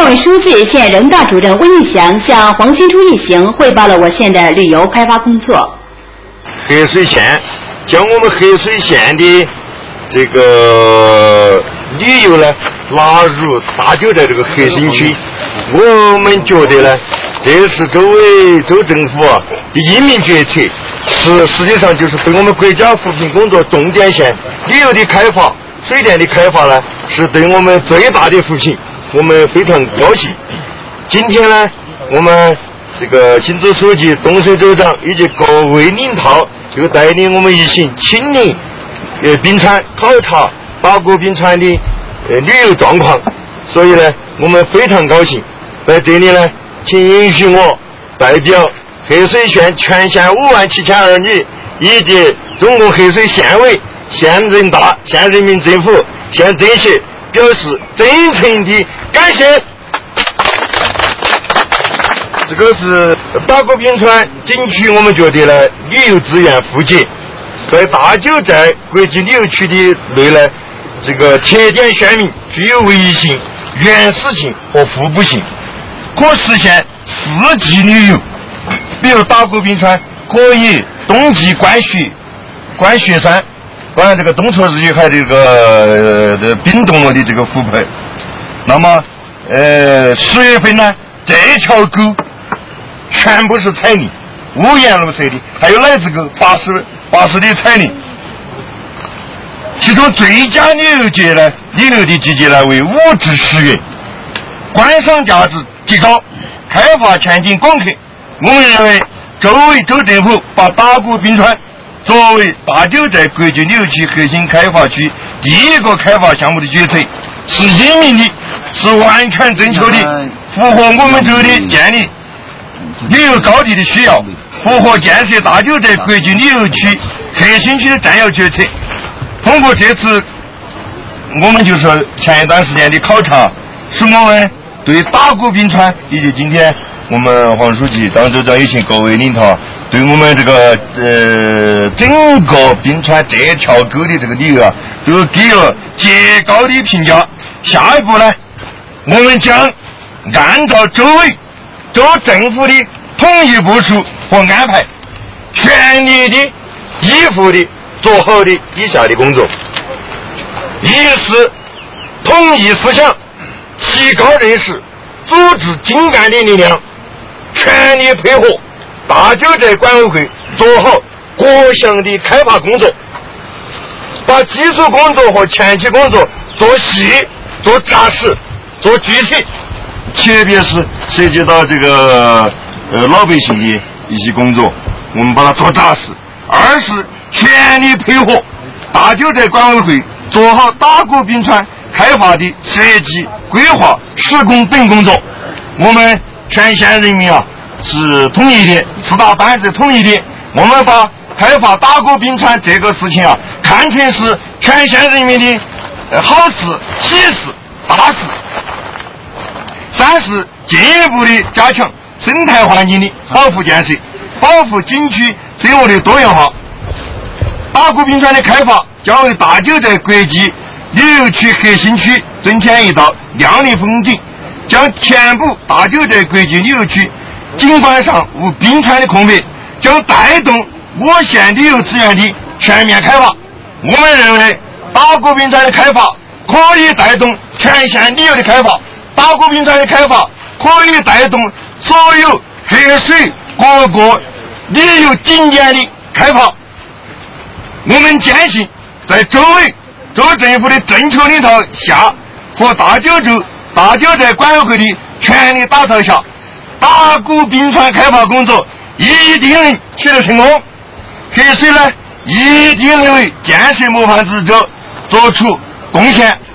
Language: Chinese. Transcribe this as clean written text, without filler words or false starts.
委书记、县人大主任温义祥向黄新初一行汇报了我县的旅游开发工作。 黑水县将我们黑水县的这个旅游呢纳入大九寨这个核心区，我们觉得呢，这是州政府的英明决策，实际上就是对我们国家扶贫工作重点县旅游的开发、水电的开发呢，是对我们最大的扶贫，我们非常高兴。今天呢，我们这个新州书记、东水州长以及各位领导就带领我们一行亲临滨川考察打鼓滨川的旅游状况，所以呢，我们非常高兴。在这里呢，请允许我代表黑水县全县57000儿女以及中共黑水县委、县人大、县人民政府、县政协表示真诚的感谢。这个是打鼓滨川景区，我们觉得呢，旅游资源富集，在大九寨国际旅游区的内呢，这个特点鲜明，具有唯一性、原始性和互补性，可实现4季旅游。比如打鼓滨川可以冬季观雪山，观这个东侧日月海这个冰冻了的这个湖泊。那么10月份呢，这条沟全部是彩林，五颜六色的，还有来自个80的彩林。其中最佳旅游的季节呢为5至10月，观赏价值极高，开发前景广阔。我们认为州委州政府把打鼓滨川作为大九寨国际旅游区核心开发区第一个开发项目的决策是英明的，是完全正确的，符合我们州的建立旅游高地的需要，符合建设大九寨国际旅游区核心区的战略决策。通过这次我们就是前一段时间的考察，使我们对打鼓滨川以及今天我们黄书记、张州长以及各位领导对我们这个整个滨川这条沟的这个旅游啊，都给了极高的评价。下一步呢，我们将按照州委、州政府的统一部署和安排，全力的依附的做好的以下的工作：一是统一思想，提高认识，组织精干的力量，全力配合大九寨管委会做好各项的开发工作，把基础工作和前期工作做细、做扎实、做具体，特别是涉及到这个老百姓的一些工作，我们把它做扎实。二是全力配合大九寨管委会做好打鼓滨川开发的设计、规划、施工等工作。我们全县人民啊是统一的，4大班子统一的，我们把开发打鼓滨川这个事情啊看成是全县人民的好事、喜事、大事。三是进一步的加强生态环境的保护建设，保护景区生物的多元化。打鼓滨川的开发将为大九寨国际旅游区核心区增添一道亮丽风景，将填补大九寨国际旅游区景观上无滨川的空白，将带动我县旅游资源的全面开发。我们认为打鼓滨川的开发可以带动全县旅游的开发，打鼓滨川的开发可以带动所有河水各个旅游景点的开发。我们坚信在州委、州政府的正确领导下和大九寨管委会的全力打造下，打鼓滨川开发工作一定能取得成功，黑水呢一定能为建设模范制者做出贡献。